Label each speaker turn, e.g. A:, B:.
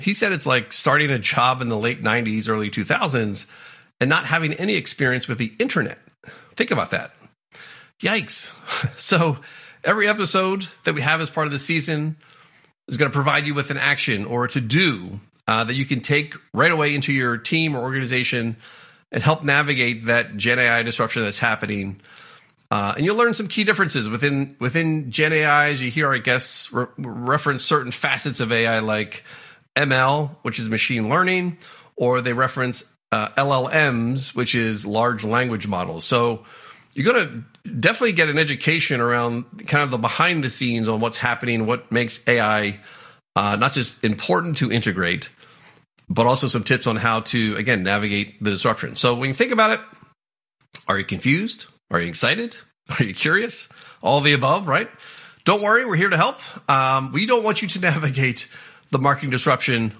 A: He said it's like starting a job in the late 90s, early 2000s, and not having any experience with the internet. Think about that. Yikes. So every episode that we have as part of the season is going to provide you with an action or a to-do that you can take right away into your team or organization and help navigate that Gen AI disruption that's happening. And you'll learn some key differences within Gen AI as you hear our guests reference certain facets of AI like ML, which is machine learning, or they reference LLMs, which is large language models. So you're going to definitely get an education around kind of the behind the scenes on what's happening, what makes AI not just important to integrate, but also some tips on how to, again, navigate the disruption. So when you think about it, are you confused? Are you excited? Are you curious? All the above, right? Don't worry, we're here to help. We don't want you to navigate the marketing disruption